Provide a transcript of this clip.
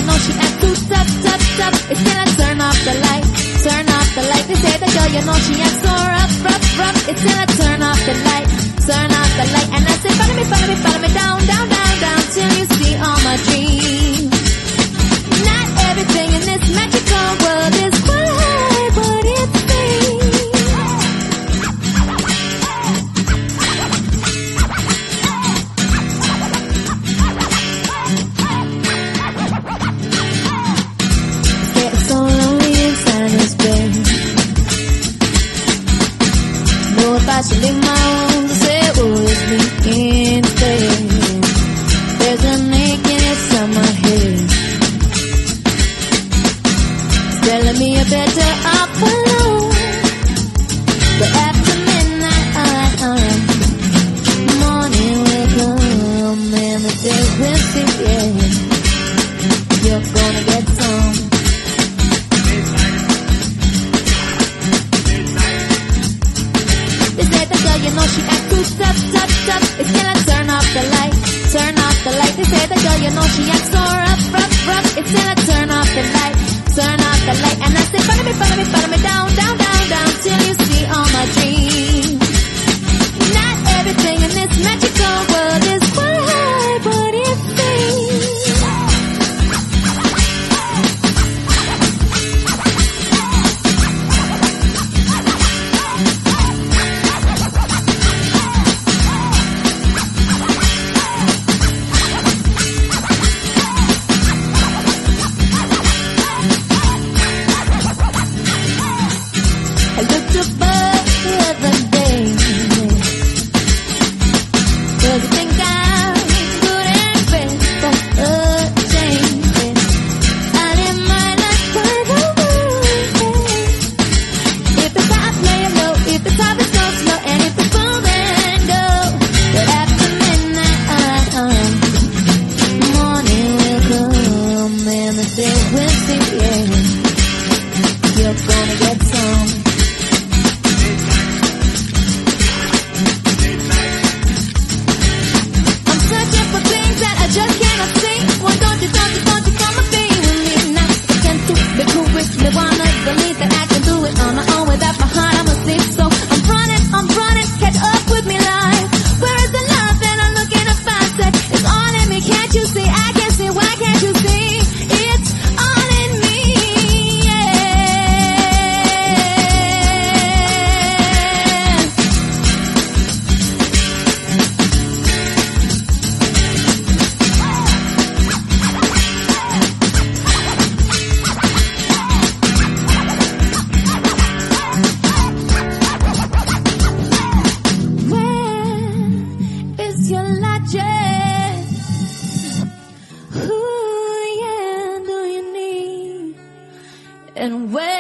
know she act too tough, tough, tough. It's till I turn off the light, turn off the light. They say the girl, you know she acts so rough, rough, rough. It's till I turn off the light, turn off the light. And I say, follow me, follow me, follow me down, down, down, down, till you see all my dreams. Not everything in this magical world is quite what it seems. Getting so lonely inside this bed. Know if I should leave my own to say, oh, it's me instead. There's an aching inside my head, telling me I better off alone. But after midnight, morning will come and the day will see, yeah. You're gonna get some. They say the girl, you know she act too tough, tough, tough. It's till I turn off the light, turn off the light. They say the girl, you know she acts so rough, rough, rough. It's till I turn off the light, turn off the light. And I say, follow me, follow me, follow me down, down, down, down, till you see all my dreams. Not everything in this magical world is quite what it seems. I looked above the other day, 'cause I think I'm good and ready for a change. I live my life by the way. If it's hot, play it low. If it's hot, it's go slow. And if it's full, then go. But after midnight, morning will come and the day will see, yeah. You're gonna get some. I just cannot see. Why don't you come and be with me now? I can't do the cool with me. Wanna believe that I can do it on my own without my heart. I'm asleep, so I'm running, catch up with me, life. Where is the love that I'm looking to find? Said it's all in me, can't you see? I can see, why can't you see? It's all in me, yeah. Your logic, who, yeah, do you need, and where